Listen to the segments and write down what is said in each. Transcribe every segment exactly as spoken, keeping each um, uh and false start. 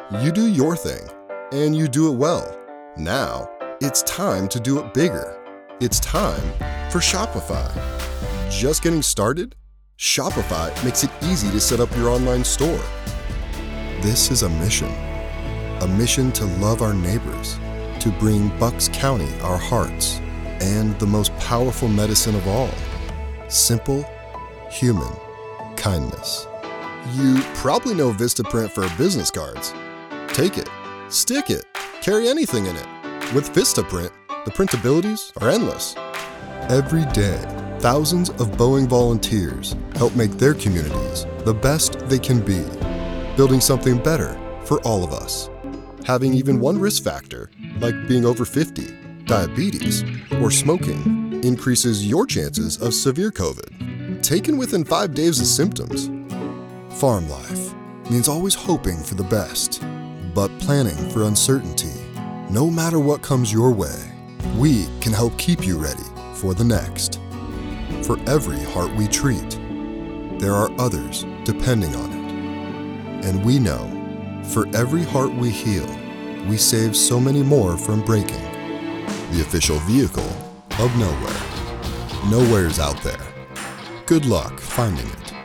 You do your thing, and you do it well. Now, it's time to do it bigger. It's time for Shopify. Just getting started? Shopify makes it easy to set up your online store. This is a mission. A mission to love our neighbors, to bring Bucks County our hearts, and the most powerful medicine of all, simple, human kindness. You probably know Vistaprint for business cards. Take it, stick it, carry anything in it. With Vistaprint, the printabilities are endless. Every day, thousands of Boeing volunteers help make their communities the best they can be, building something better for all of us. Having even one risk factor, like being over fifty, diabetes, or smoking, increases your chances of severe COVID. Taken within five days of symptoms. Farm life means always hoping for the best, but planning for uncertainty. No matter what comes your way, we can help keep you ready for the next. For every heart we treat, there are others depending on it. And we know, for every heart we heal, we save so many more from breaking. The official vehicle of Nowhere. Nowhere's out there. Good luck finding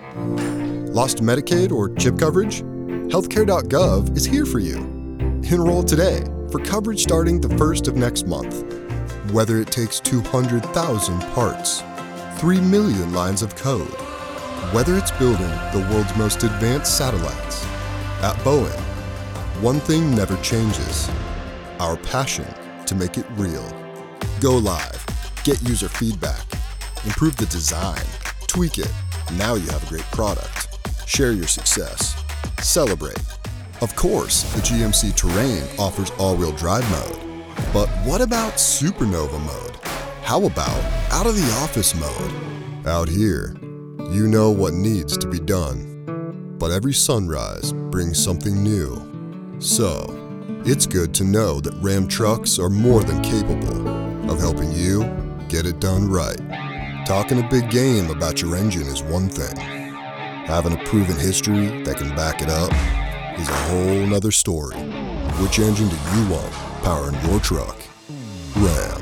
it. Lost Medicaid or CHIP coverage? healthcare dot gov is here for you. Enroll today for coverage starting the first of next month. Whether it takes two hundred thousand parts, three million lines of code, whether it's building the world's most advanced satellites, at Boeing, one thing never changes: our passion to make it real. Go live, get user feedback, improve the design, tweak it. Now you have a great product. Share your success. Celebrate. Of course, the G M C Terrain offers all-wheel drive mode. But what about Supernova mode? How about out of the office mode? Out here, you know what needs to be done. But every sunrise brings something new. So, it's good to know that Ram trucks are more than capable of helping you get it done right. Talking a big game about your engine is one thing. Having a proven history that can back it up is a whole nother story. Which engine do you want powering your truck? Ram.